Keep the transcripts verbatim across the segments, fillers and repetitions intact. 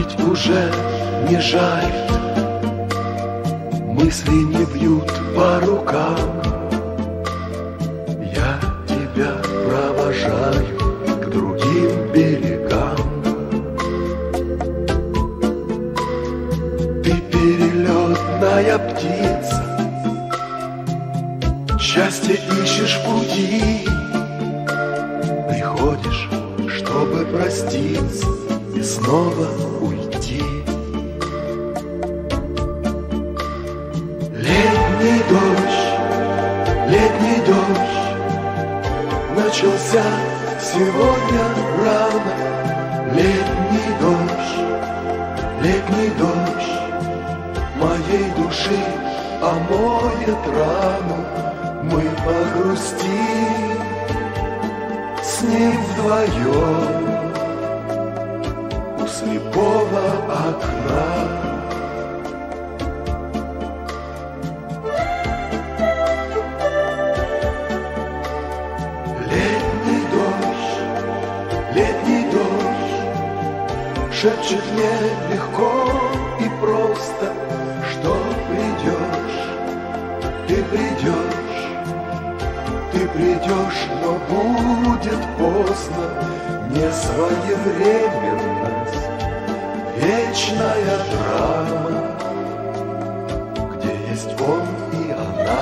ведь уже не жаль, мысли не бьют по рукам. Я тебя провожаю к другим берегам. Ты перелетная птица, счастье ищешь в пути. Приходишь, чтобы проститься и снова уйти. Летний дождь, летний дождь начался сегодня рано. Летний дождь, летний дождь моей души омоет рану. Мы погрустим с ним вдвоем у слепого окна. Летний дождь, летний дождь шепчет мне легко и просто, что придешь, ты придешь, ты придешь, но будет поздно. Несвоевременность, вечная драма, где есть он и она.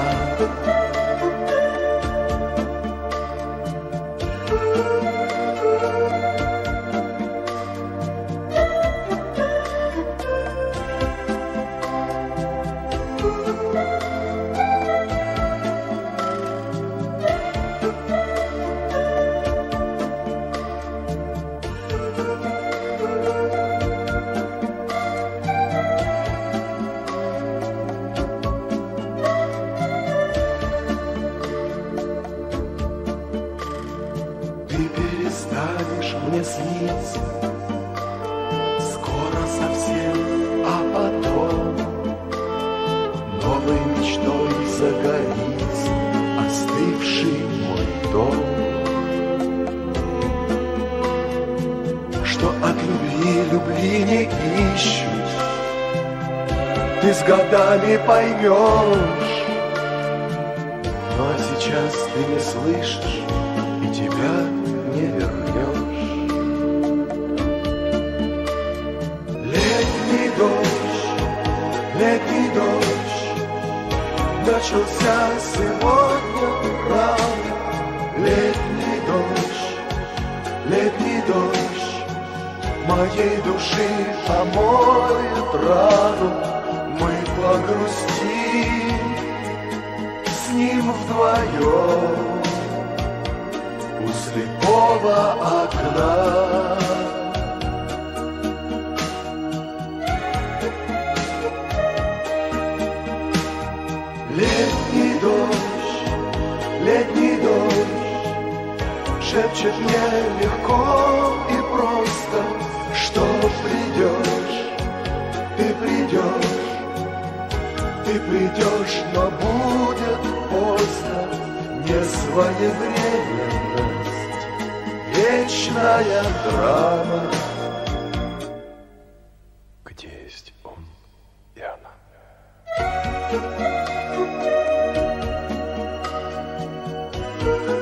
Ты перестанешь мне сниться скоро совсем, а потом новой мечтой загорится остывший мой дом. Что от любви любви не ищут, ты с годами поймешь. Ну а сейчас ты не слышишь и тебя не вернешь. Летний дождь, летний дождь начался сегодня рано. Летний дождь, летний дождь моей души омоет рану. Мы погрустим с ним вдвоем у слепого окна. Летний дождь, летний дождь шепчет мне легко и просто, что придешь, ты придешь, ты придешь, но будет поздно. Несвоевременность, вечная драма, где есть он и она.